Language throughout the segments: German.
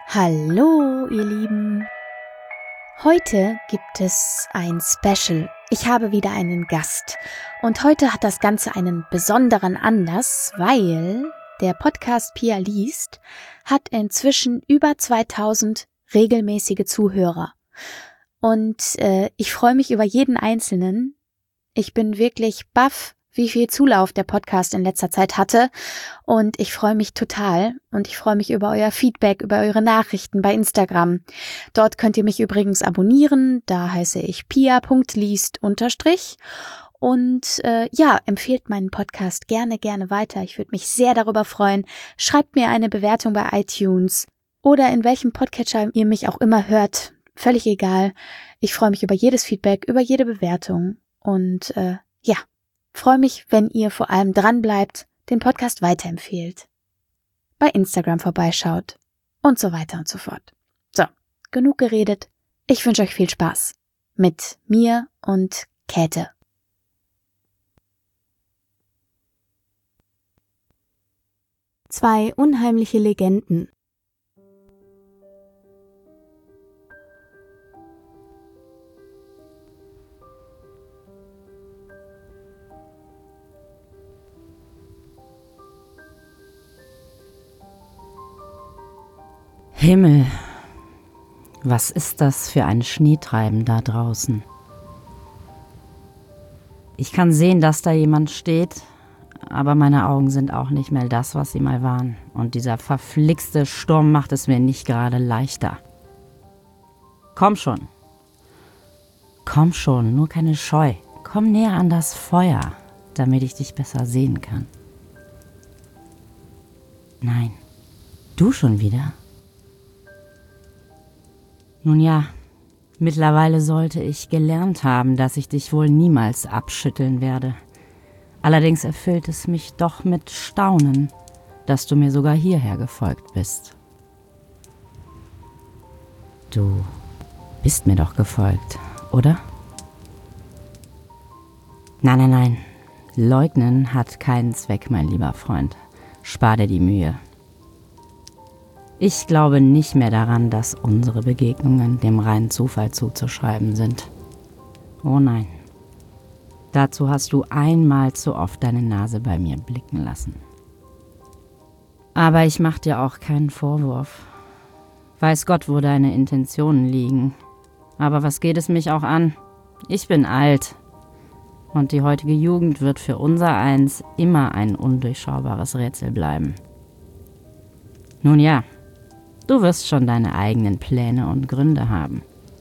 Hallo, ihr Lieben. Heute gibt es ein Special. Ich habe wieder einen Gast. Und heute hat das Ganze einen besonderen Anlass, weil der Podcast Pia liest hat inzwischen über 2000 regelmäßige Zuhörer. Und ich freue mich über jeden Einzelnen. Ich bin wirklich baff, wie viel Zulauf der Podcast in letzter Zeit hatte. Und ich freue mich total. Und ich freue mich über euer Feedback, über eure Nachrichten bei Instagram. Dort könnt ihr mich übrigens abonnieren. Da heiße ich pia.liest_. Und empfehlt meinen Podcast gerne weiter. Ich würde mich sehr darüber freuen. Schreibt mir eine Bewertung bei iTunes oder in welchem Podcatcher ihr mich auch immer hört. Völlig egal. Ich freue mich über jedes Feedback, über jede Bewertung. Und freue mich, wenn ihr vor allem dran bleibt, den Podcast weiterempfehlt, bei Instagram vorbeischaut und so weiter und so fort. So, genug geredet. Ich wünsche euch viel Spaß mit mir und Käthe. Zwei unheimliche Legenden. Himmel, was ist das für ein Schneetreiben da draußen? Ich kann sehen, dass da jemand steht, aber meine Augen sind auch nicht mehr das, was sie mal waren. Und dieser verflixte Sturm macht es mir nicht gerade leichter. Komm schon, nur keine Scheu. Komm näher an das Feuer, damit ich dich besser sehen kann. Nein, du schon wieder? Nun ja, mittlerweile sollte ich gelernt haben, dass ich dich wohl niemals abschütteln werde. Allerdings erfüllt es mich doch mit Staunen, dass du mir sogar hierher gefolgt bist. Du bist mir doch gefolgt, oder? Nein. Leugnen hat keinen Zweck, mein lieber Freund. Spar dir die Mühe. Ich glaube nicht mehr daran, dass unsere Begegnungen dem reinen Zufall zuzuschreiben sind. Oh nein. Dazu hast du einmal zu oft deine Nase bei mir blicken lassen. Aber ich mach dir auch keinen Vorwurf. Weiß Gott, wo deine Intentionen liegen. Aber was geht es mich auch an? Ich bin alt. Und die heutige Jugend wird für unsereins immer ein undurchschaubares Rätsel bleiben. Nun ja. Du wirst schon deine eigenen Pläne und Gründe haben.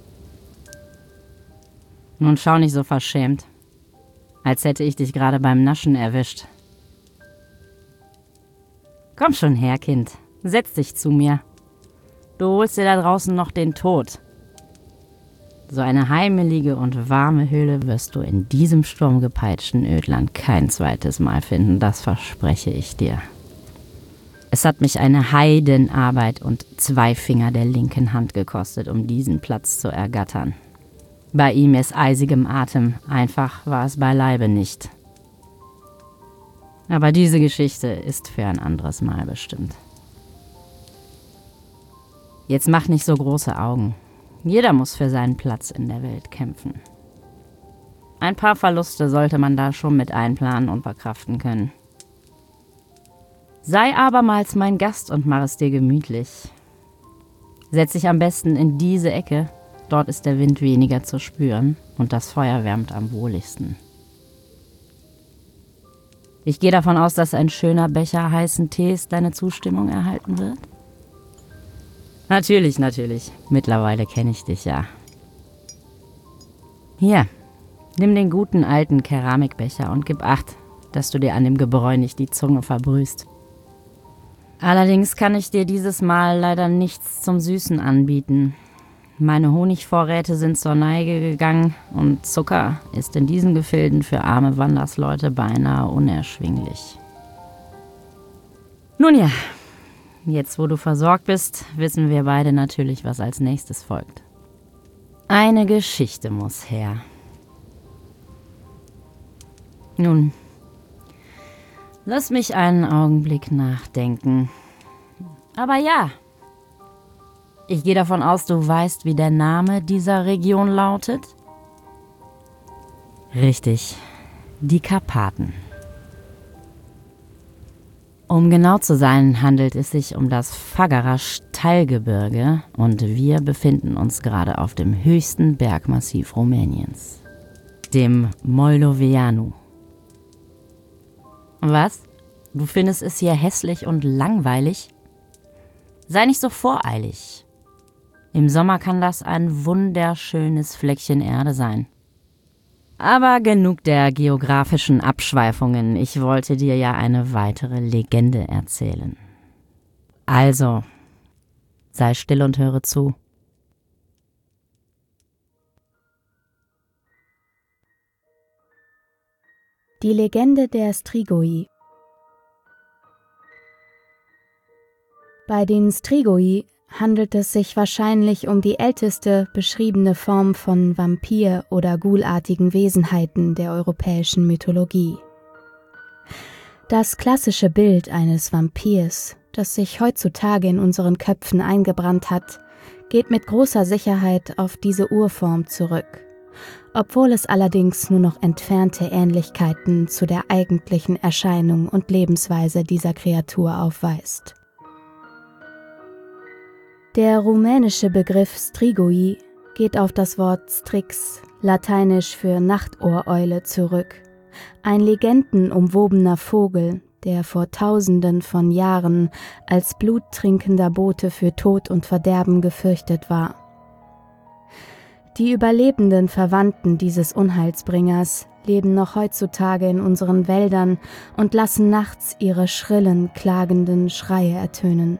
Nun schau nicht so verschämt, als hätte ich dich gerade beim Naschen erwischt. Komm schon her, Kind, setz dich zu mir. Du holst dir da draußen noch den Tod. So eine heimelige und warme Höhle wirst du in diesem sturmgepeitschten Ödland kein zweites Mal finden, das verspreche ich dir. Es hat mich eine Heidenarbeit und 2 Finger der linken Hand gekostet, um diesen Platz zu ergattern. Bei ihm ist eisigem Atem, einfach war es beileibe nicht. Aber diese Geschichte ist für ein anderes Mal bestimmt. Jetzt mach nicht so große Augen. Jeder muss für seinen Platz in der Welt kämpfen. Ein paar Verluste sollte man da schon mit einplanen und verkraften können. Sei abermals mein Gast und mach es dir gemütlich. Setz dich am besten in diese Ecke, dort ist der Wind weniger zu spüren und das Feuer wärmt am wohligsten. Ich gehe davon aus, dass ein schöner Becher heißen Tees deine Zustimmung erhalten wird? Natürlich. Mittlerweile kenne ich dich ja. Hier, nimm den guten alten Keramikbecher und gib Acht, dass du dir an dem Gebräu nicht die Zunge verbrühst. Allerdings kann ich dir dieses Mal leider nichts zum Süßen anbieten. Meine Honigvorräte sind zur Neige gegangen und Zucker ist in diesen Gefilden für arme Wandersleute beinahe unerschwinglich. Nun ja, jetzt wo du versorgt bist, wissen wir beide natürlich, was als nächstes folgt. Eine Geschichte muss her. Nun, lass mich einen Augenblick nachdenken. Aber ja, Ich gehe davon aus, du weißt, wie der Name dieser Region lautet? Richtig, die Karpaten. Um genau zu sein, handelt es sich um das Făgăraș Steilgebirge und wir befinden uns gerade auf dem höchsten Bergmassiv Rumäniens, dem Moldoveanu. Was? Du findest es hier hässlich und langweilig? Sei nicht so voreilig. Im Sommer kann das ein wunderschönes Fleckchen Erde sein. Aber genug der geografischen Abschweifungen. Ich wollte dir ja eine weitere Legende erzählen. Also, sei still und höre zu. Die Legende der Strigoi. Bei den Strigoi handelt es sich wahrscheinlich um die älteste beschriebene Form von Vampir- oder Ghoul-artigen Wesenheiten der europäischen Mythologie. Das klassische Bild eines Vampirs, das sich heutzutage in unseren Köpfen eingebrannt hat, geht mit großer Sicherheit auf diese Urform zurück, obwohl es allerdings nur noch entfernte Ähnlichkeiten zu der eigentlichen Erscheinung und Lebensweise dieser Kreatur aufweist. Der rumänische Begriff Strigoi geht auf das Wort Strix, lateinisch für Nachtohreule, zurück. Ein legendenumwobener Vogel, der vor Tausenden von Jahren als bluttrinkender Bote für Tod und Verderben gefürchtet war. Die überlebenden Verwandten dieses Unheilsbringers leben noch heutzutage in unseren Wäldern und lassen nachts ihre schrillen, klagenden Schreie ertönen.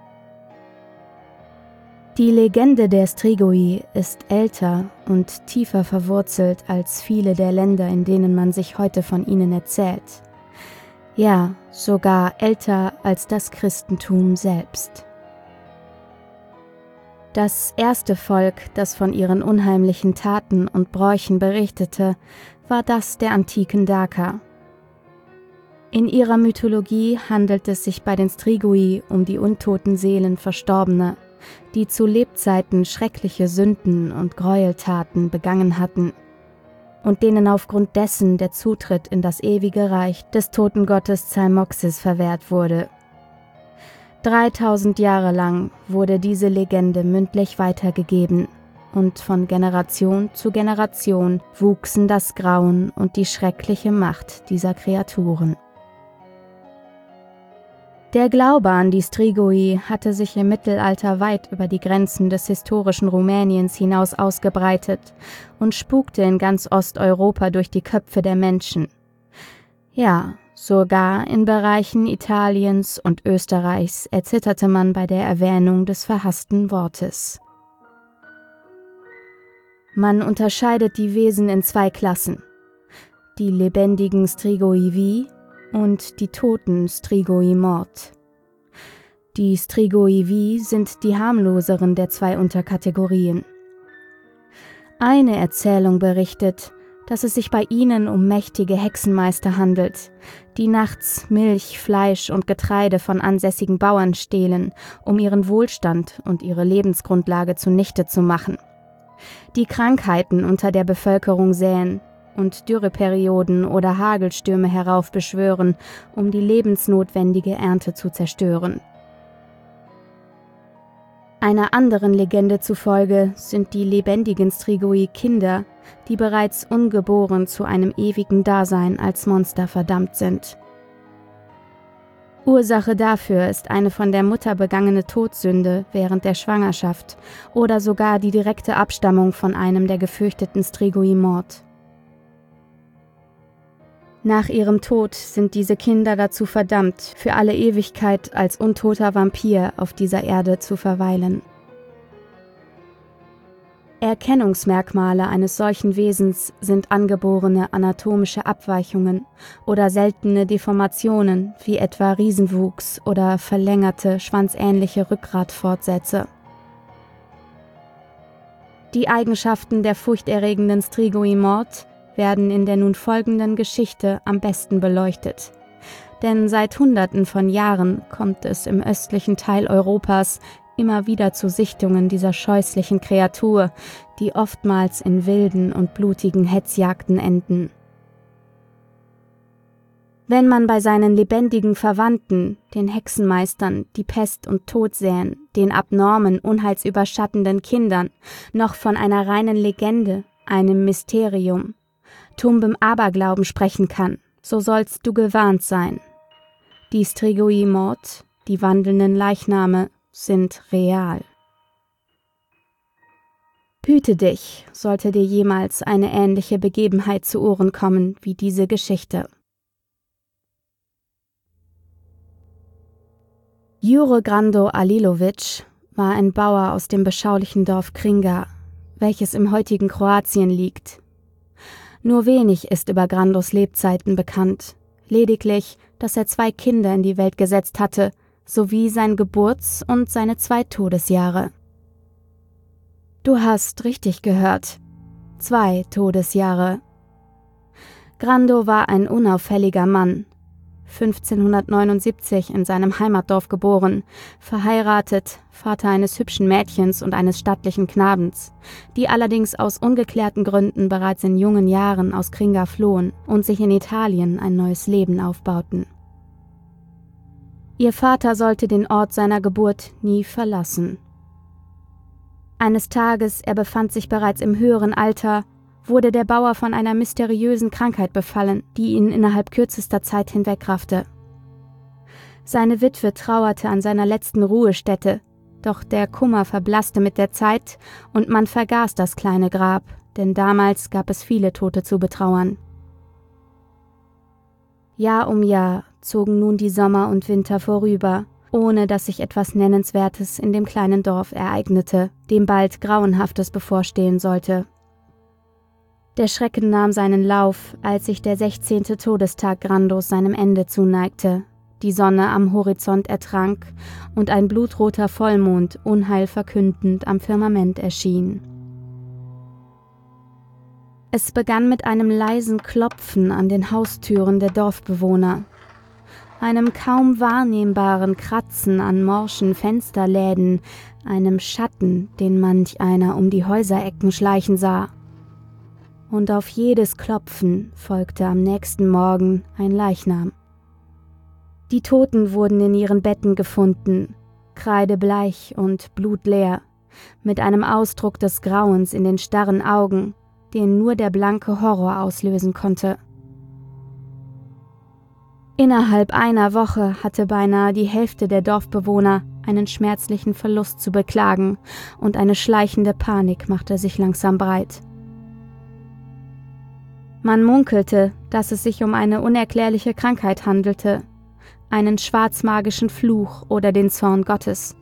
Die Legende der Strigoi ist älter und tiefer verwurzelt als viele der Länder, in denen man sich heute von ihnen erzählt. Ja, sogar älter als das Christentum selbst. Das erste Volk, das von ihren unheimlichen Taten und Bräuchen berichtete, war das der antiken Daker. In ihrer Mythologie handelt es sich bei den Strigoi um die untoten Seelen Verstorbener, die zu Lebzeiten schreckliche Sünden und Gräueltaten begangen hatten und denen aufgrund dessen der Zutritt in das ewige Reich des Totengottes Xaimoxis verwehrt wurde. 3000 Jahre lang wurde diese Legende mündlich weitergegeben und von Generation zu Generation wuchsen das Grauen und die schreckliche Macht dieser Kreaturen. Der Glaube an die Strigoi hatte sich im Mittelalter weit über die Grenzen des historischen Rumäniens hinaus ausgebreitet und spukte in ganz Osteuropa durch die Köpfe der Menschen. Ja, sogar in Bereichen Italiens und Österreichs erzitterte man bei der Erwähnung des verhassten Wortes. Man unterscheidet die Wesen in zwei Klassen: die lebendigen Strigoi vi und die toten Strigoi mort. Die Strigoi vi sind die harmloseren der zwei Unterkategorien. Eine Erzählung berichtet, dass es sich bei ihnen um mächtige Hexenmeister handelt, die nachts Milch, Fleisch und Getreide von ansässigen Bauern stehlen, um ihren Wohlstand und ihre Lebensgrundlage zunichte zu machen, die Krankheiten unter der Bevölkerung säen und Dürreperioden oder Hagelstürme heraufbeschwören, um die lebensnotwendige Ernte zu zerstören. Einer anderen Legende zufolge sind die lebendigen Strigoi Kinder, die bereits ungeboren zu einem ewigen Dasein als Monster verdammt sind. Ursache dafür ist eine von der Mutter begangene Todsünde während der Schwangerschaft oder sogar die direkte Abstammung von einem der gefürchteten Strigoi mort. Nach ihrem Tod sind diese Kinder dazu verdammt, für alle Ewigkeit als untoter Vampir auf dieser Erde zu verweilen. Erkennungsmerkmale eines solchen Wesens sind angeborene anatomische Abweichungen oder seltene Deformationen, wie etwa Riesenwuchs oder verlängerte, schwanzähnliche Rückgratfortsätze. Die Eigenschaften der furchterregenden Strigoi mort werden in der nun folgenden Geschichte am besten beleuchtet. Denn seit Hunderten von Jahren kommt es im östlichen Teil Europas immer wieder zu Sichtungen dieser scheußlichen Kreatur, die oftmals in wilden und blutigen Hetzjagden enden. Wenn man bei seinen lebendigen Verwandten, den Hexenmeistern, die Pest und Tod säen, den abnormen, unheilsüberschattenden Kindern, noch von einer reinen Legende, einem Mysterium, tumbem Aberglauben sprechen kann, so sollst du gewarnt sein. Die Strigoi Mort, die wandelnden Leichname, sind real. Hüte dich, sollte dir jemals eine ähnliche Begebenheit zu Ohren kommen wie diese Geschichte. Jure Grando Alilovic war ein Bauer aus dem beschaulichen Dorf Kringa, welches im heutigen Kroatien liegt. Nur wenig ist über Grandos Lebzeiten bekannt, lediglich, dass er 2 Kinder in die Welt gesetzt hatte, sowie sein Geburts- und seine 2 Todesjahre. Du hast richtig gehört, 2 Todesjahre. Grando war ein unauffälliger Mann, 1579 in seinem Heimatdorf geboren, verheiratet, Vater eines hübschen Mädchens und eines stattlichen Knabens, die allerdings aus ungeklärten Gründen bereits in jungen Jahren aus Kringa flohen und sich in Italien ein neues Leben aufbauten. Ihr Vater sollte den Ort seiner Geburt nie verlassen. Eines Tages, er befand sich bereits im höheren Alter, wurde der Bauer von einer mysteriösen Krankheit befallen, die ihn innerhalb kürzester Zeit hinwegraffte. Seine Witwe trauerte an seiner letzten Ruhestätte, doch der Kummer verblasste mit der Zeit und man vergaß das kleine Grab, denn damals gab es viele Tote zu betrauern. Jahr um Jahr zogen nun die Sommer und Winter vorüber, ohne dass sich etwas Nennenswertes in dem kleinen Dorf ereignete, dem bald Grauenhaftes bevorstehen sollte. Der Schrecken nahm seinen Lauf, als sich der 16. Todestag Grandos seinem Ende zuneigte, die Sonne am Horizont ertrank und ein blutroter Vollmond Unheil verkündend am Firmament erschien. Es begann mit einem leisen Klopfen an den Haustüren der Dorfbewohner, einem kaum wahrnehmbaren Kratzen an morschen Fensterläden, einem Schatten, den manch einer um die Häuserecken schleichen sah. Und auf jedes Klopfen folgte am nächsten Morgen ein Leichnam. Die Toten wurden in ihren Betten gefunden, kreidebleich und blutleer, mit einem Ausdruck des Grauens in den starren Augen, den nur der blanke Horror auslösen konnte. Innerhalb einer Woche hatte beinahe die Hälfte der Dorfbewohner einen schmerzlichen Verlust zu beklagen und eine schleichende Panik machte sich langsam breit. Man munkelte, dass es sich um eine unerklärliche Krankheit handelte, einen schwarzmagischen Fluch oder den Zorn Gottes.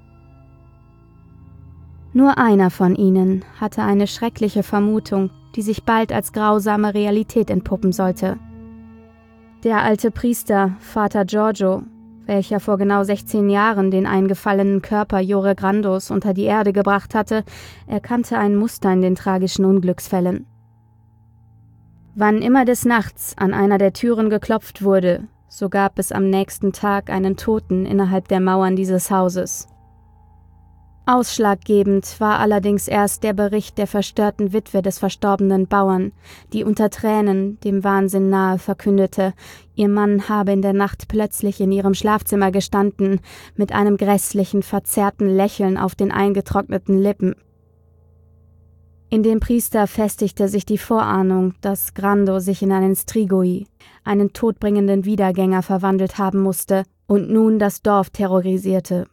Nur einer von ihnen hatte eine schreckliche Vermutung, die sich bald als grausame Realität entpuppen sollte. Der alte Priester, Vater Giorgio, welcher vor genau 16 Jahren den eingefallenen Körper Jure Grandos unter die Erde gebracht hatte, erkannte ein Muster in den tragischen Unglücksfällen. Wann immer des Nachts an einer der Türen geklopft wurde, so gab es am nächsten Tag einen Toten innerhalb der Mauern dieses Hauses. Ausschlaggebend war allerdings erst der Bericht der verstörten Witwe des verstorbenen Bauern, die unter Tränen dem Wahnsinn nahe verkündete, ihr Mann habe in der Nacht plötzlich in ihrem Schlafzimmer gestanden, mit einem grässlichen, verzerrten Lächeln auf den eingetrockneten Lippen. In dem Priester festigte sich die Vorahnung, dass Grando sich in einen Strigoi, einen todbringenden Wiedergänger, verwandelt haben musste und nun das Dorf terrorisierte.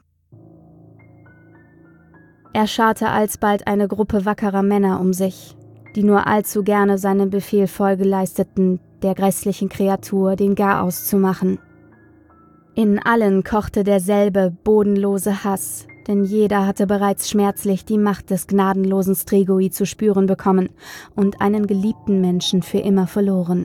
Er scharte alsbald eine Gruppe wackerer Männer um sich, die nur allzu gerne seinem Befehl Folge leisteten, der grässlichen Kreatur den Garaus zu machen. In allen kochte derselbe bodenlose Hass, denn jeder hatte bereits schmerzlich die Macht des gnadenlosen Strigoi zu spüren bekommen und einen geliebten Menschen für immer verloren.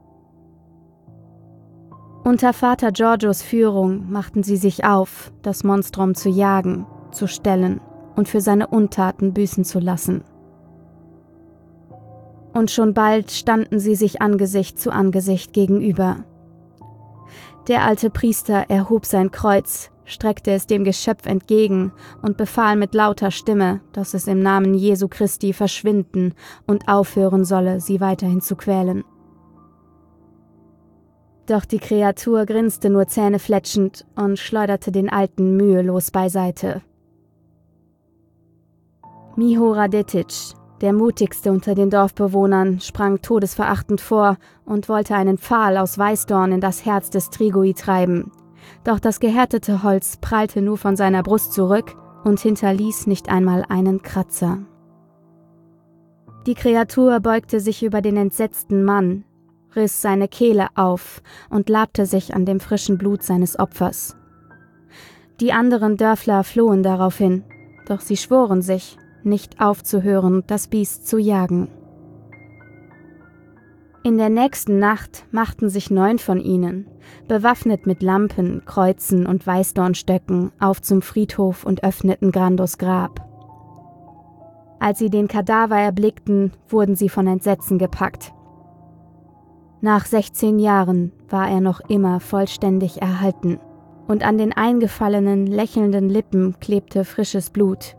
Unter Vater Giorgios Führung machten sie sich auf, das Monstrum zu jagen, zu stellen und für seine Untaten büßen zu lassen. Und schon bald standen sie sich Angesicht zu Angesicht gegenüber. Der alte Priester erhob sein Kreuz, streckte es dem Geschöpf entgegen und befahl mit lauter Stimme, dass es im Namen Jesu Christi verschwinden und aufhören solle, sie weiterhin zu quälen. Doch die Kreatur grinste nur zähnefletschend und schleuderte den Alten mühelos beiseite. Mihora Detic, der mutigste unter den Dorfbewohnern, sprang todesverachtend vor und wollte einen Pfahl aus Weißdorn in das Herz des Strigoi treiben. Doch das gehärtete Holz prallte nur von seiner Brust zurück und hinterließ nicht einmal einen Kratzer. Die Kreatur beugte sich über den entsetzten Mann, riss seine Kehle auf und labte sich an dem frischen Blut seines Opfers. Die anderen Dörfler flohen daraufhin, doch sie schworen sich, nicht aufzuhören, das Biest zu jagen. In der nächsten Nacht machten sich 9 von ihnen, bewaffnet mit Lampen, Kreuzen und Weißdornstöcken, auf zum Friedhof und öffneten Grandos Grab. Als sie den Kadaver erblickten, wurden sie von Entsetzen gepackt. Nach 16 Jahren war er noch immer vollständig erhalten, und an den eingefallenen, lächelnden Lippen klebte frisches Blut.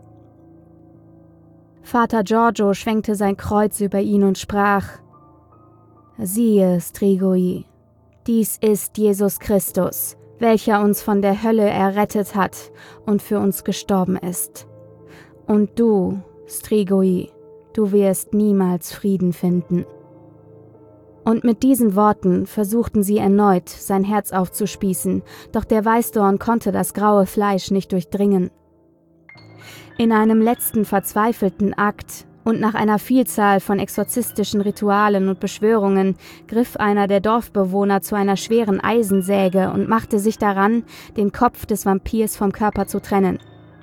Vater Giorgio schwenkte sein Kreuz über ihn und sprach: »Siehe, Strigoi, dies ist Jesus Christus, welcher uns von der Hölle errettet hat und für uns gestorben ist. Und du, Strigoi, du wirst niemals Frieden finden.« Und mit diesen Worten versuchten sie erneut, sein Herz aufzuspießen, doch der Weißdorn konnte das graue Fleisch nicht durchdringen. In einem letzten verzweifelten Akt und nach einer Vielzahl von exorzistischen Ritualen und Beschwörungen griff einer der Dorfbewohner zu einer schweren Eisensäge und machte sich daran, den Kopf des Vampirs vom Körper zu trennen.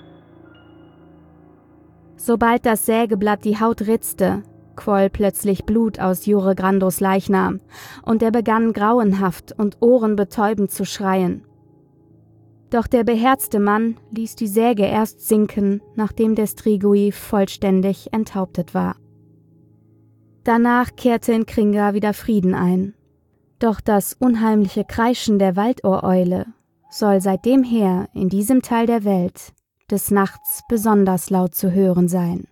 Sobald das Sägeblatt die Haut ritzte, quoll plötzlich Blut aus Jure Grandos Leichnam, und er begann grauenhaft und ohrenbetäubend zu schreien. Doch der beherzte Mann ließ die Säge erst sinken, nachdem der Strigoi vollständig enthauptet war. Danach kehrte in Kringa wieder Frieden ein. Doch das unheimliche Kreischen der Waldohreule soll seitdem her in diesem Teil der Welt des Nachts besonders laut zu hören sein.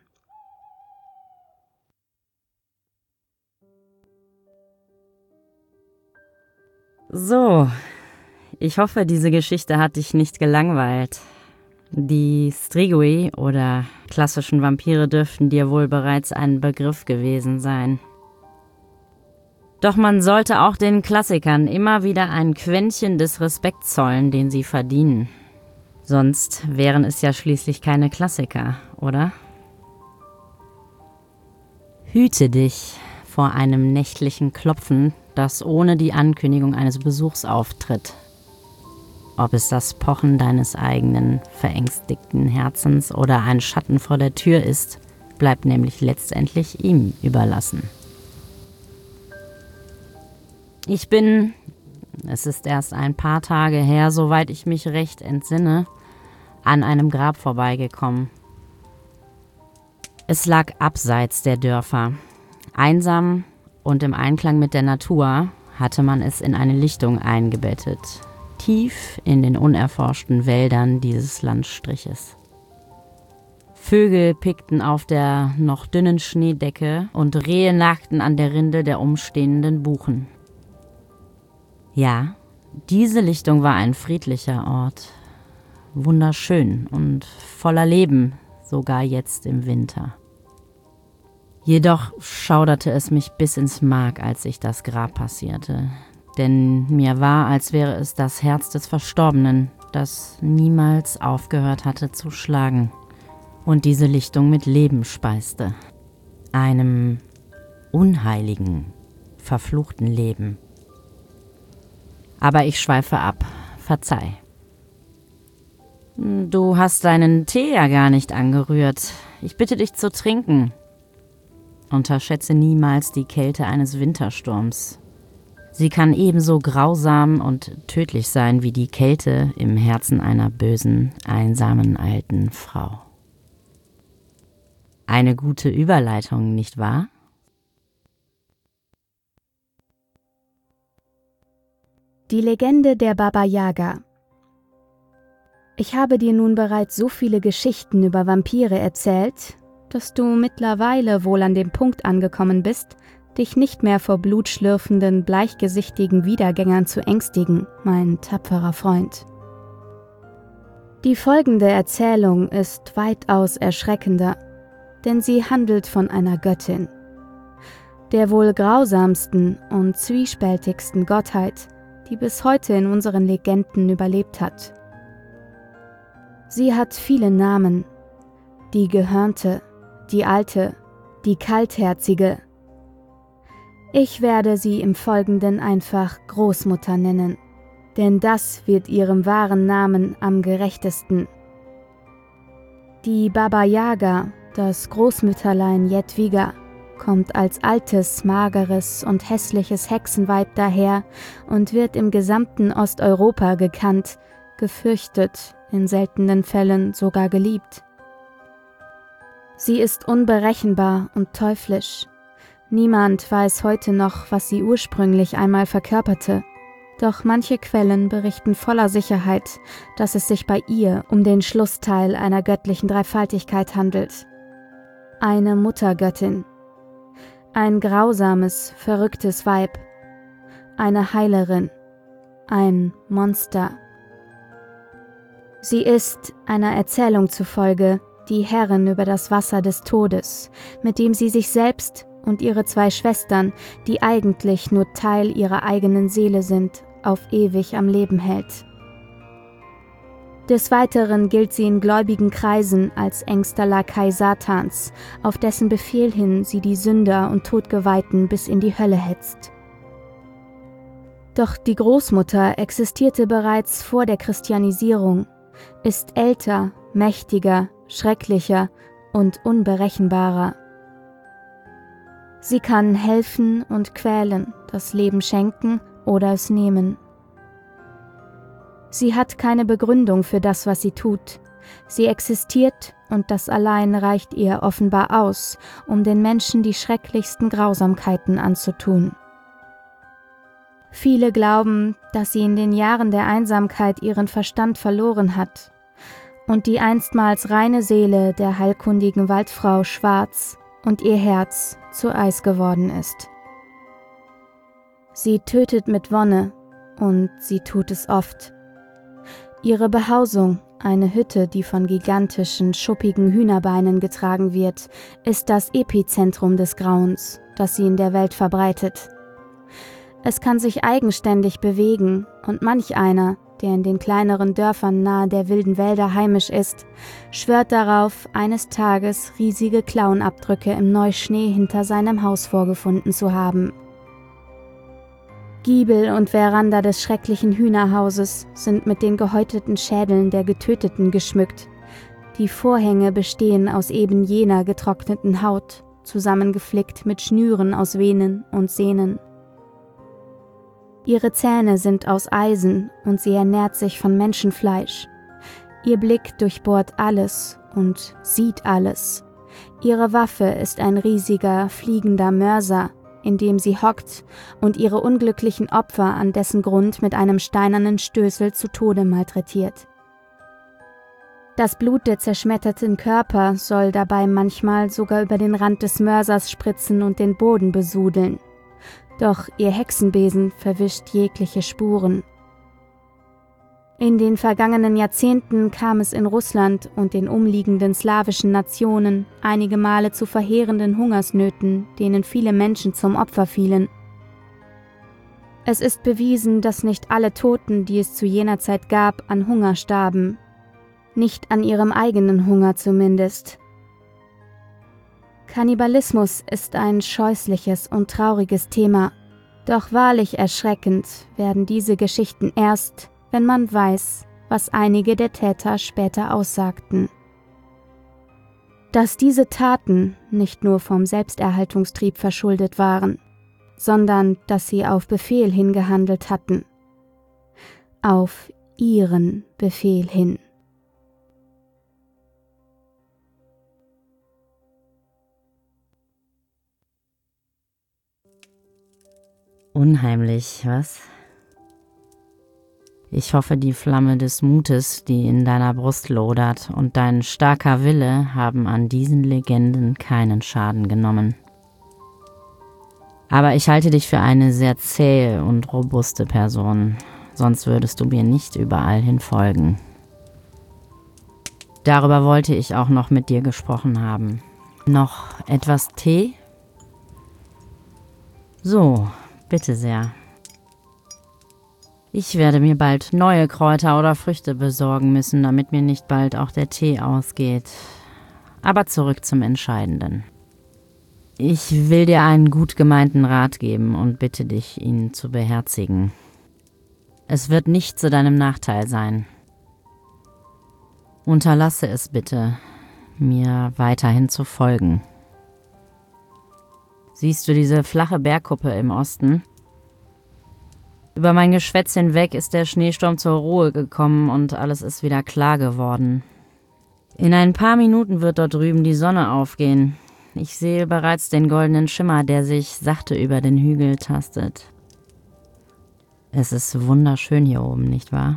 So, ich hoffe, diese Geschichte hat dich nicht gelangweilt. Die Strigoi oder klassischen Vampire dürften dir wohl bereits ein Begriff gewesen sein. Doch man sollte auch den Klassikern immer wieder ein Quäntchen des Respekts zollen, den sie verdienen. Sonst wären es ja schließlich keine Klassiker, oder? Hüte dich vor einem nächtlichen Klopfen, das ohne die Ankündigung eines Besuchs auftritt. Ob es das Pochen deines eigenen, verängstigten Herzens oder ein Schatten vor der Tür ist, bleibt nämlich letztendlich ihm überlassen. Es ist erst ein paar Tage her, soweit ich mich recht entsinne, an einem Grab vorbeigekommen. Es lag abseits der Dörfer. Einsam und im Einklang mit der Natur hatte man es in eine Lichtung eingebettet, tief in den unerforschten Wäldern dieses Landstriches. Vögel pickten auf der noch dünnen Schneedecke und Rehe nagten an der Rinde der umstehenden Buchen. Ja, diese Lichtung war ein friedlicher Ort, wunderschön und voller Leben, sogar jetzt im Winter. Jedoch schauderte es mich bis ins Mark, als ich das Grab passierte. Denn mir war, als wäre es das Herz des Verstorbenen, das niemals aufgehört hatte zu schlagen und diese Lichtung mit Leben speiste. Einem unheiligen, verfluchten Leben. Aber ich schweife ab, verzeih. Du hast deinen Tee ja gar nicht angerührt. Ich bitte dich zu trinken. Unterschätze niemals die Kälte eines Wintersturms. Sie kann ebenso grausam und tödlich sein wie die Kälte im Herzen einer bösen, einsamen alten Frau. Eine gute Überleitung, nicht wahr? Die Legende der Baba Yaga. Ich habe dir nun bereits so viele Geschichten über Vampire erzählt, dass du mittlerweile wohl an dem Punkt angekommen bist, dich nicht mehr vor blutschlürfenden, bleichgesichtigen Wiedergängern zu ängstigen, mein tapferer Freund. Die folgende Erzählung ist weitaus erschreckender, denn sie handelt von einer Göttin, der wohl grausamsten und zwiespältigsten Gottheit, die bis heute in unseren Legenden überlebt hat. Sie hat viele Namen: die Gehörnte, die Alte, die Kaltherzige. Ich werde sie im Folgenden einfach Großmutter nennen, denn das wird ihrem wahren Namen am gerechtesten. Die Baba Yaga, das Großmütterlein Jedwiga, kommt als altes, mageres und hässliches Hexenweib daher und wird im gesamten Osteuropa gekannt, gefürchtet, in seltenen Fällen sogar geliebt. Sie ist unberechenbar und teuflisch. Niemand weiß heute noch, was sie ursprünglich einmal verkörperte. Doch manche Quellen berichten voller Sicherheit, dass es sich bei ihr um den Schlussteil einer göttlichen Dreifaltigkeit handelt. Eine Muttergöttin, ein grausames, verrücktes Weib, eine Heilerin, ein Monster. Sie ist, einer Erzählung zufolge, die Herrin über das Wasser des Todes, mit dem sie sich selbst und ihre 2 Schwestern, die eigentlich nur Teil ihrer eigenen Seele sind, auf ewig am Leben hält. Des Weiteren gilt sie in gläubigen Kreisen als engster Lakai Satans, auf dessen Befehl hin sie die Sünder und Todgeweihten bis in die Hölle hetzt. Doch die Großmutter existierte bereits vor der Christianisierung, ist älter, mächtiger, schrecklicher und unberechenbarer. Sie kann helfen und quälen, das Leben schenken oder es nehmen. Sie hat keine Begründung für das, was sie tut. Sie existiert und das allein reicht ihr offenbar aus, um den Menschen die schrecklichsten Grausamkeiten anzutun. Viele glauben, dass sie in den Jahren der Einsamkeit ihren Verstand verloren hat und die einstmals reine Seele der heilkundigen Waldfrau schwarz und ihr Herz zu Eis geworden ist. Sie tötet mit Wonne und sie tut es oft. Ihre Behausung, eine Hütte, die von gigantischen, schuppigen Hühnerbeinen getragen wird, ist das Epizentrum des Grauens, das sie in der Welt verbreitet. Es kann sich eigenständig bewegen und manch einer, der in den kleineren Dörfern nahe der wilden Wälder heimisch ist, schwört darauf, eines Tages riesige Klauenabdrücke im Neuschnee hinter seinem Haus vorgefunden zu haben. Giebel und Veranda des schrecklichen Hühnerhauses sind mit den gehäuteten Schädeln der Getöteten geschmückt. Die Vorhänge bestehen aus eben jener getrockneten Haut, zusammengeflickt mit Schnüren aus Venen und Sehnen. Ihre Zähne sind aus Eisen und sie ernährt sich von Menschenfleisch. Ihr Blick durchbohrt alles und sieht alles. Ihre Waffe ist ein riesiger, fliegender Mörser, in dem sie hockt und ihre unglücklichen Opfer an dessen Grund mit einem steinernen Stößel zu Tode malträtiert. Das Blut der zerschmetterten Körper soll dabei manchmal sogar über den Rand des Mörsers spritzen und den Boden besudeln. Doch ihr Hexenbesen verwischt jegliche Spuren. In den vergangenen Jahrzehnten kam es in Russland und den umliegenden slawischen Nationen einige Male zu verheerenden Hungersnöten, denen viele Menschen zum Opfer fielen. Es ist bewiesen, dass nicht alle Toten, die es zu jener Zeit gab, an Hunger starben. Nicht an ihrem eigenen Hunger zumindest. Kannibalismus ist ein scheußliches und trauriges Thema, doch wahrlich erschreckend werden diese Geschichten erst, wenn man weiß, was einige der Täter später aussagten. Dass diese Taten nicht nur vom Selbsterhaltungstrieb verschuldet waren, sondern dass sie auf Befehl hin gehandelt hatten. Auf ihren Befehl hin. Unheimlich, was? Ich hoffe, die Flamme des Mutes, die in deiner Brust lodert, und dein starker Wille haben an diesen Legenden keinen Schaden genommen. Aber ich halte dich für eine sehr zähe und robuste Person, sonst würdest du mir nicht überall hin folgen. Darüber wollte ich auch noch mit dir gesprochen haben. Noch etwas Tee? So, bitte sehr. Ich werde mir bald neue Kräuter oder Früchte besorgen müssen, damit mir nicht bald auch der Tee ausgeht. Aber zurück zum Entscheidenden. Ich will dir einen gut gemeinten Rat geben und bitte dich, ihn zu beherzigen. Es wird nicht zu deinem Nachteil sein. Unterlasse es bitte, mir weiterhin zu folgen. Siehst du diese flache Bergkuppe im Osten? Über mein Geschwätz hinweg ist der Schneesturm zur Ruhe gekommen und alles ist wieder klar geworden. In ein paar Minuten wird dort drüben die Sonne aufgehen. Ich sehe bereits den goldenen Schimmer, der sich sachte über den Hügel tastet. Es ist wunderschön hier oben, nicht wahr?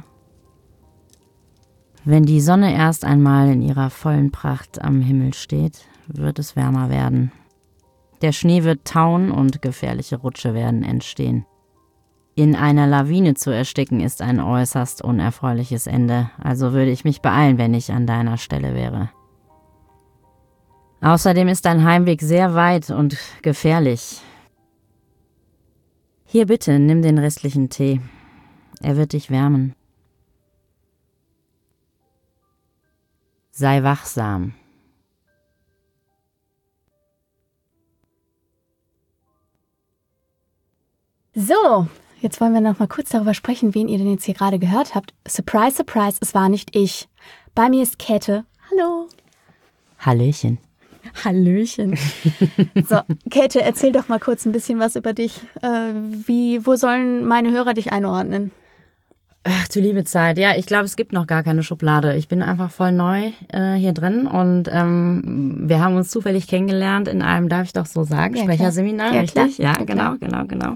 Wenn die Sonne erst einmal in ihrer vollen Pracht am Himmel steht, wird es wärmer werden. Der Schnee wird tauen und gefährliche Rutsche werden entstehen. In einer Lawine zu ersticken ist ein äußerst unerfreuliches Ende, also würde ich mich beeilen, wenn ich an deiner Stelle wäre. Außerdem ist dein Heimweg sehr weit und gefährlich. Hier bitte, nimm den restlichen Tee. Er wird dich wärmen. Sei wachsam. So, jetzt wollen wir noch mal kurz darüber sprechen, wen ihr denn jetzt hier gerade gehört habt. Surprise, surprise, es war nicht ich. Bei mir ist Käthe. Hallo. Hallöchen. Hallöchen. So, Käthe, erzähl doch mal kurz ein bisschen was über dich. Wo sollen meine Hörer dich einordnen? Ach, du liebe Zeit. Ja, ich glaube, es gibt noch gar keine Schublade. Ich bin einfach voll neu hier drin und wir haben uns zufällig kennengelernt in einem, darf ich doch so sagen, ja, Sprecherseminar, ja, richtig? Klar. Ja, genau.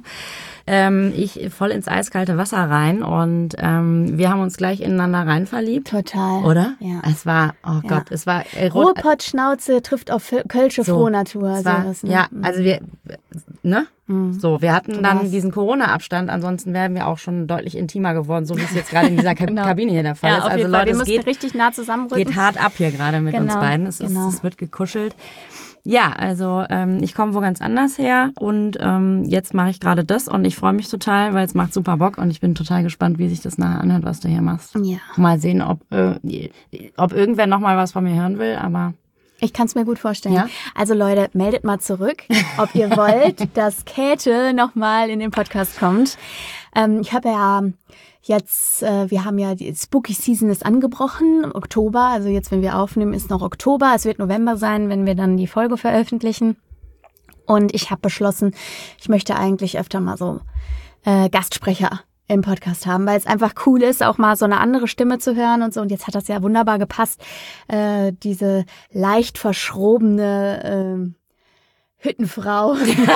Ich voll ins eiskalte Wasser rein und wir haben uns gleich ineinander rein verliebt. Total. Oder? Ja. Es war, oh Gott, es war... Ruhrpott-Schnauze trifft auf kölsche Frohnatur. Sowas, ne? Ja, also wir, ne? So, wir hatten dann diesen Corona-Abstand, ansonsten wären wir auch schon deutlich intimer geworden, so wie es jetzt gerade in dieser Kabine hier der Fall ist. Also Leute, wir müssen richtig nah zusammenrücken. Geht hart ab hier gerade mit uns beiden. Es wird gekuschelt. Ja, also ich komme wo ganz anders her und jetzt mache ich gerade das und ich freue mich total, weil es macht super Bock und ich bin total gespannt, wie sich das nachher anhört, was du hier machst. Ja. Mal sehen, ob irgendwer nochmal was von mir hören will, aber... Ich kann es mir gut vorstellen. Ja? Also Leute, meldet mal zurück, ob ihr wollt, dass Käthe nochmal in den Podcast kommt. Ich habe ja jetzt, wir haben ja, die Spooky Season ist angebrochen, Oktober. Also jetzt, wenn wir aufnehmen, ist noch Oktober. Es wird November sein, wenn wir dann die Folge veröffentlichen. Und ich habe beschlossen, ich möchte eigentlich öfter mal so Gastsprecher im Podcast haben, weil es einfach cool ist, auch mal so eine andere Stimme zu hören und so. Und jetzt hat das ja wunderbar gepasst, diese leicht verschrobene Hüttenfrau.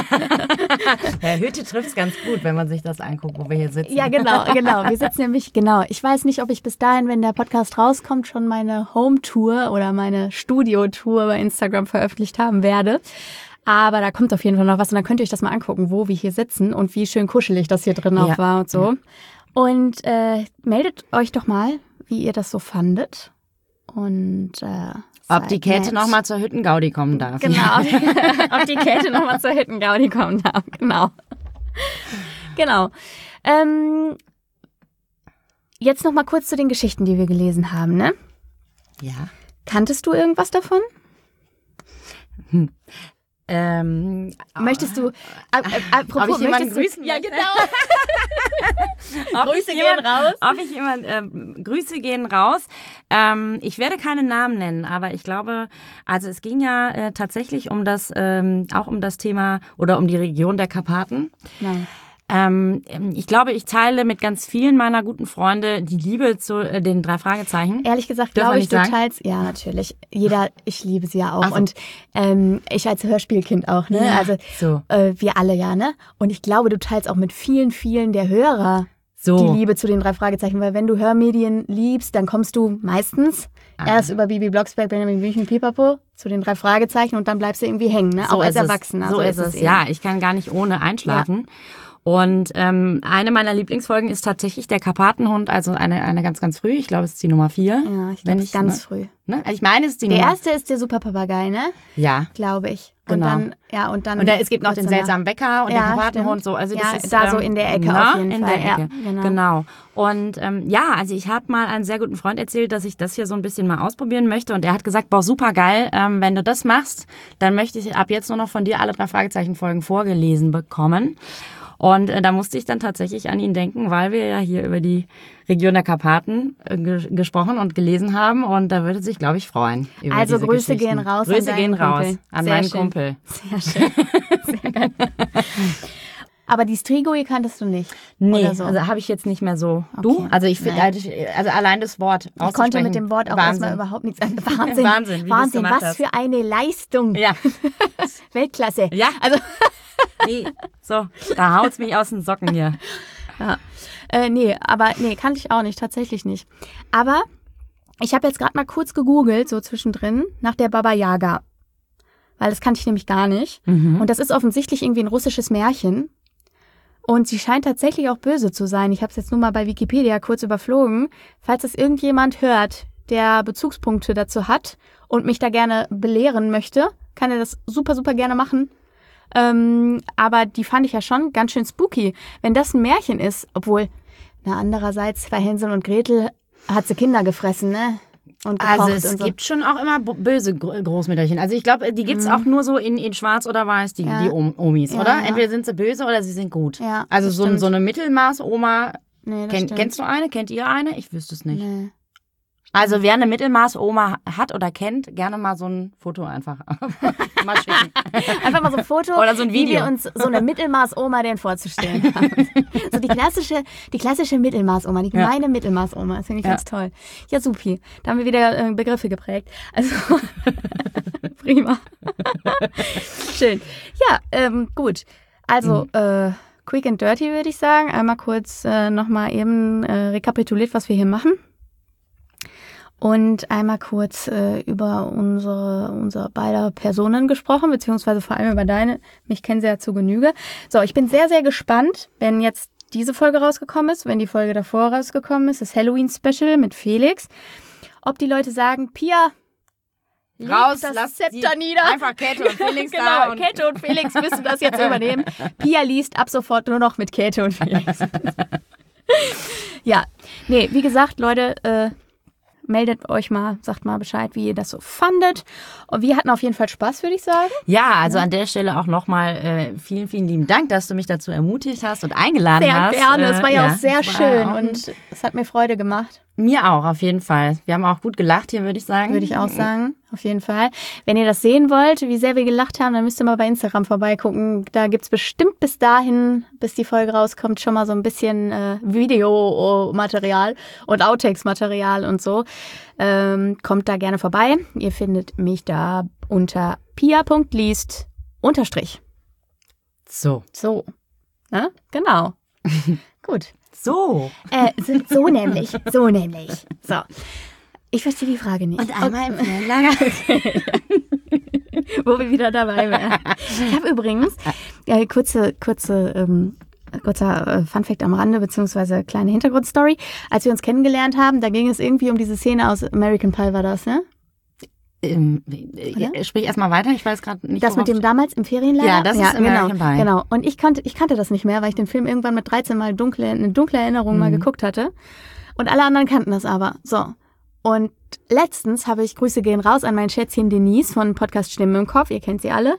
Ja, Hütte trifft's ganz gut, wenn man sich das anguckt, wo wir hier sitzen. Ja, genau. Wir sitzen nämlich, ich weiß nicht, ob ich bis dahin, wenn der Podcast rauskommt, schon meine Home-Tour oder meine Studio-Tour bei Instagram veröffentlicht haben werde. Aber da kommt auf jeden Fall noch was und dann könnt ihr euch das mal angucken, wo wir hier sitzen und wie schön kuschelig das hier drin auch war und so. Ja. Und meldet euch doch mal, wie ihr das so fandet. Und ob die Käthe nochmal zur Hüttengaudi kommen darf. Genau, ob die Käthe nochmal zur Hüttengaudi kommen darf, genau. Jetzt nochmal kurz zu den Geschichten, die wir gelesen haben, ne? Ja. Kanntest du irgendwas davon? Möchtest du, apropos, ob ich jemanden grüßen? Ja, genau. Grüße gehen raus. Ich werde keine Namen nennen, aber ich glaube, also es ging ja tatsächlich um das, auch um das Thema oder um die Region der Karpaten. Nein. Ich glaube, ich teile mit ganz vielen meiner guten Freunde die Liebe zu den 3 Fragezeichen. Ehrlich gesagt, glaube ich, du teilst, ja, natürlich. Ich liebe sie ja auch. So. Und ich als Hörspielkind auch, ne? Ja, also so. Wir alle ja, ne? Und ich glaube, du teilst auch mit vielen, vielen der Hörer die Liebe zu den 3 Fragezeichen, weil wenn du Hörmedien liebst, dann kommst du meistens erst über Bibi Blocksberg, Benjamin Blümchen, Pipapo zu den 3 Fragezeichen und dann bleibst du irgendwie hängen, ne? So auch als ist es. Erwachsener. So ist es, ja. Ich kann gar nicht ohne einschlafen. Und eine meiner Lieblingsfolgen ist tatsächlich der Karpatenhund, also eine ganz, ganz früh. Ich glaube, es ist die Nummer 4. Ja, ich glaube, es ist ganz früh. Ne? Ich meine, es ist die Der Nummer... erste ist der Superpapagei, ne? Ja. Glaube ich. Genau. Und dann es gibt noch den seltsamen Bäcker und den Karpatenhund. So. Also das ist, da so in der Ecke auf jeden Fall. Der Ecke. Ja, genau. Und also ich habe mal einem sehr guten Freund erzählt, dass ich das hier so ein bisschen mal ausprobieren möchte. Und er hat gesagt, boah, super geil, wenn du das machst, dann möchte ich ab jetzt nur noch von dir alle 3 Fragezeichen-Folgen vorgelesen bekommen. Und da musste ich dann tatsächlich an ihn denken, weil wir ja hier über die Region der Karpaten gesprochen und gelesen haben. Und da würde sich, glaube ich, freuen. Also Grüße gehen raus an meinen Kumpel. Sehr schön. Sehr geil. Aber die Strigoi kanntest du nicht? Nee, oder so? Also habe ich jetzt nicht mehr so. Okay. Du? Also ich finde, also allein das Wort ich konnte mit dem Wort auch erstmal überhaupt nichts an. Wahnsinn, Wahnsinn, was für eine Leistung. Ja. Weltklasse. Ja. Also nee, so, da haut's mich aus den Socken hier. Ja. Nee, kannte ich auch nicht, tatsächlich nicht. Aber ich habe jetzt gerade mal kurz gegoogelt, so zwischendrin, nach der Baba Yaga. Weil das kannte ich nämlich gar nicht. Mhm. Und das ist offensichtlich irgendwie ein russisches Märchen. Und sie scheint tatsächlich auch böse zu sein. Ich habe es jetzt nur mal bei Wikipedia kurz überflogen. Falls das irgendjemand hört, der Bezugspunkte dazu hat und mich da gerne belehren möchte, kann er das super, super gerne machen. Aber die fand ich ja schon ganz schön spooky. Wenn das ein Märchen ist, obwohl, andererseits bei Hänsel und Gretel hat sie Kinder gefressen, ne? Und gekocht also es und so. gibt schon auch immer böse Großmütterchen. Also ich glaube, die gibt's auch nur so in schwarz oder weiß, die Omis, Ja, oder? ja. Entweder sind sie böse oder sie sind gut. Ja, also das so stimmt. eine Mittelmaß-Oma, Nee, das stimmt. kennst du eine? Kennt ihr eine? Ich wüsste es nicht. Nee. Also wer eine Mittelmaß-Oma hat oder kennt, gerne mal so ein Foto einfach mal schicken. Einfach mal so ein Foto, Oder so ein wie Video. wir uns so eine Mittelmaß-Oma denn vorzustellen haben. So die klassische Mittelmaß-Oma, die gemeine Mittelmaß-Oma. Das finde ich ganz toll. Ja, supi. Da haben wir wieder Begriffe geprägt. Also, prima. Schön. Ja, gut. Also, quick and dirty würde ich sagen. Einmal kurz nochmal eben rekapituliert, was wir hier machen. Und einmal kurz über unsere beider Personen gesprochen, beziehungsweise vor allem über deine. Mich kennen sie ja zu Genüge. So, ich bin sehr, sehr gespannt, wenn jetzt diese Folge rausgekommen ist, wenn die Folge davor rausgekommen ist, das Halloween-Special mit Felix, ob die Leute sagen, Pia, Raus, das lass Zepter nieder. Einfach Käthe und Felix da. Genau, Käthe und Felix müssen das jetzt übernehmen. Pia liest ab sofort nur noch mit Käthe und Felix. Ja, nee, wie gesagt, Leute, meldet euch mal, sagt mal Bescheid, wie ihr das so fandet. Und wir hatten auf jeden Fall Spaß, würde ich sagen. Ja, also an der Stelle auch nochmal vielen, vielen lieben Dank, dass du mich dazu ermutigt hast und eingeladen hast. Sehr gerne, es war ja auch sehr schön auch und es hat mir Freude gemacht. Mir auch, auf jeden Fall. Wir haben auch gut gelacht hier, würde ich sagen. Würde ich auch sagen, auf jeden Fall. Wenn ihr das sehen wollt, wie sehr wir gelacht haben, dann müsst ihr mal bei Instagram vorbeigucken. Da gibt's bestimmt bis dahin, bis die Folge rauskommt, schon mal so ein bisschen Videomaterial und Outtakes-Material und so. Kommt da gerne vorbei. Ihr findet mich da unter pia.liest_. So. Ne? Genau. Gut. So. So nämlich. So. Ich verstehe die Frage nicht. Und einmal im Ferienlager. Wo wir wieder dabei wären. Ich habe übrigens, kurzer Funfact am Rande, beziehungsweise kleine Hintergrundstory. Als wir uns kennengelernt haben, da ging es irgendwie um diese Szene aus American Pie, war das, ne? Sprich erstmal weiter, ich weiß gerade nicht. Das mit dem damals im Ferienlager? Ja, das ist American Pie. Genau. Und ich kannte das nicht mehr, weil ich den Film irgendwann mit 13 mal eine dunkle Erinnerung mal geguckt hatte. Und alle anderen kannten das aber. So. Und letztens habe ich, Grüße gehen raus an mein Schätzchen Denise von Podcast Stimmen im Kopf, ihr kennt sie alle.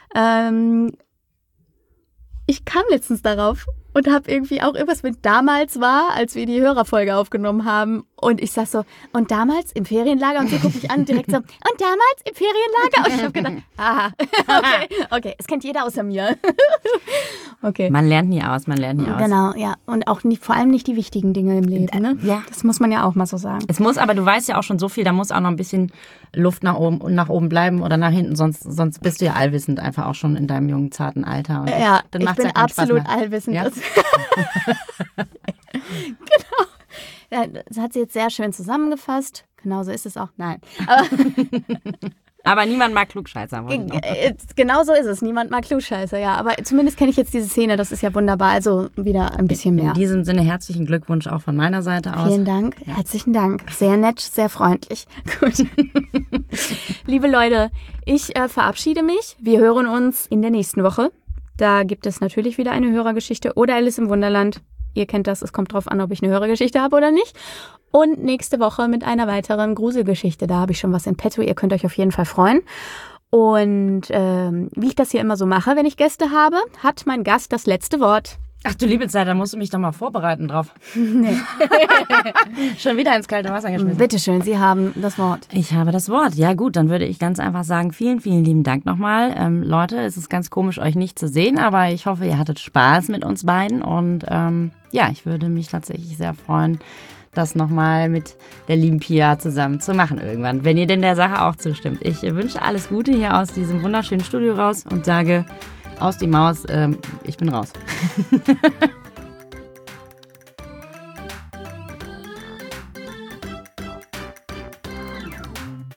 Ich kam letztens darauf und habe irgendwie auch irgendwas mit damals war, als wir die Hörerfolge aufgenommen haben. Und ich sag so, und damals im Ferienlager? Und sie guckt mich an direkt so, und damals im Ferienlager? Und ich habe gedacht, aha, okay, es kennt jeder außer mir. Okay. Man lernt nie aus. Genau, ja. Und auch nicht, vor allem nicht die wichtigen Dinge im Leben, ne? Ja. Das muss man ja auch mal so sagen. Es muss, aber du weißt ja auch schon so viel, da muss auch noch ein bisschen Luft nach oben bleiben oder nach hinten, sonst bist du ja allwissend einfach auch schon in deinem jungen, zarten Alter. Und Ja, dann ich macht's bin ja keinen Spaß absolut mehr. allwissend. Ja? Ja, das hat sie jetzt sehr schön zusammengefasst. Genau so ist es auch. Nein. Aber niemand mag Klugscheißer. Genau so ist es. Niemand mag Klugscheißer, ja. Aber zumindest kenne ich jetzt diese Szene. Das ist ja wunderbar. Also wieder ein bisschen mehr. In diesem Sinne herzlichen Glückwunsch auch von meiner Seite aus. Vielen Dank. Ja. Herzlichen Dank. Sehr nett, sehr freundlich. Gut. Liebe Leute, ich verabschiede mich. Wir hören uns in der nächsten Woche. Da gibt es natürlich wieder eine Hörergeschichte oder Alice im Wunderland. Ihr kennt das, es kommt drauf an, ob ich eine Hörergeschichte habe oder nicht. Und nächste Woche mit einer weiteren Gruselgeschichte. Da habe ich schon was in petto. Ihr könnt euch auf jeden Fall freuen. Und wie ich das hier immer so mache, wenn ich Gäste habe, hat mein Gast das letzte Wort. Ach du liebe Zeit, da musst du mich doch mal vorbereiten drauf. Nee. Schon wieder ins kalte Wasser geschmissen. Bitteschön, Sie haben das Wort. Ich habe das Wort. Ja gut, dann würde ich ganz einfach sagen, vielen, vielen lieben Dank nochmal. Leute, es ist ganz komisch, euch nicht zu sehen, aber ich hoffe, ihr hattet Spaß mit uns beiden. Und ja, ich würde mich tatsächlich sehr freuen, das nochmal mit der lieben Pia zusammen zu machen irgendwann, wenn ihr denn der Sache auch zustimmt. Ich wünsche alles Gute hier aus diesem wunderschönen Studio raus und sage... Aus die Maus, ich bin raus.